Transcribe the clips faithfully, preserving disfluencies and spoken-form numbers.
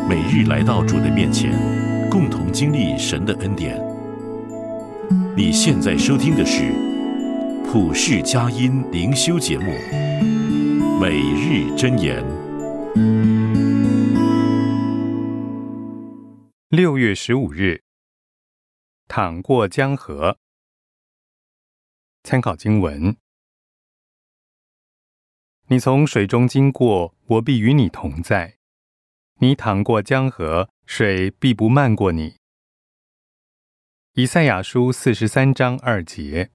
每日来到主的面前，共同经历神的恩典。你现在收听的是普世佳音灵修节目《每日箴言》。 六月十五日，淌过江河。参考经文：你从水中经过，我必与你同在；你淌过江河，水必不漫过你。以赛亚书四十三章二节。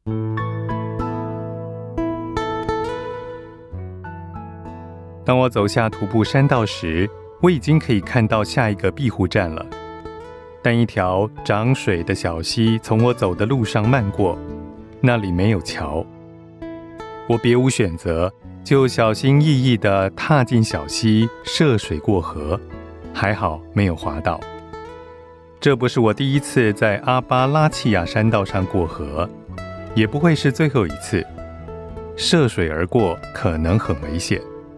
当我走下徒步山道时，我已经可以看到下一个庇护站了。但一条涨水的小溪从我走的路上漫过，那里没有桥。我别无选择，就小心翼翼地踏进小溪，涉水过河，还好没有滑倒。这不是我第一次在阿巴拉契亚山道上过河，也不会是最后一次。涉水而过可能很危险。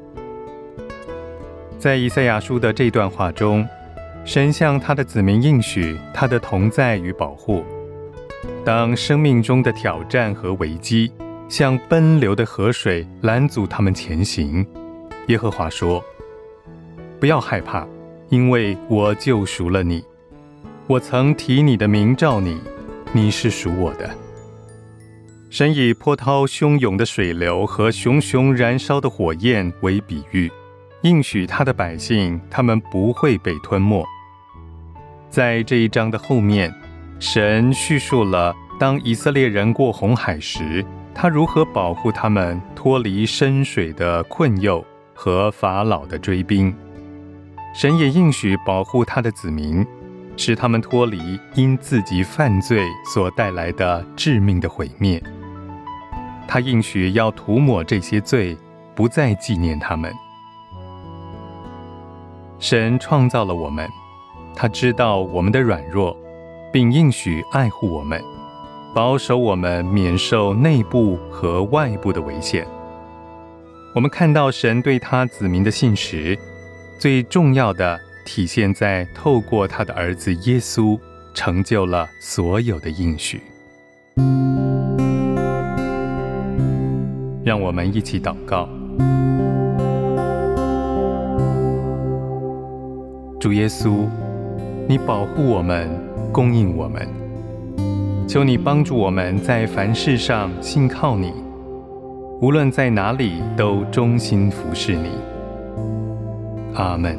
在以赛亚书的这段话中，神向他的子民应许他的同在与保护。当生命中的挑战和危机像奔流的河水拦阻他们前行，耶和华说：不要害怕，因为我救赎了你。我曾提你的名召你，你是属我的。神以波涛汹涌的水流和熊熊燃烧的火焰为比喻，应许他的百姓，他们不会被吞没。在这一章的后面，神叙述了当以色列人过红海时，他如何保护他们脱离深水的困诱和法老的追兵。神也应许保护他的子民，使他们脱离因自己犯罪所带来的致命的毁灭。他应许要涂抹这些罪，不再纪念他们。神创造了我们，他知道我们的软弱，并应许爱护我们，保守我们免受内部和外部的危险。我们看到神对他子民的信实，最重要的体现在透过他的儿子耶稣，成就了所有的应许。让我们一起祷告。主耶稣，你保护我们，供应我们，求你帮助我们在凡事上信靠你，无论在哪里都忠心服侍你。阿们。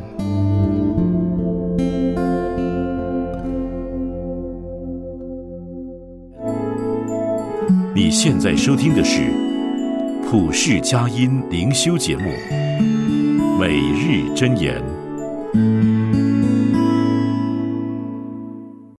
你现在收听的是普世佳音灵修节目《每日箴言》。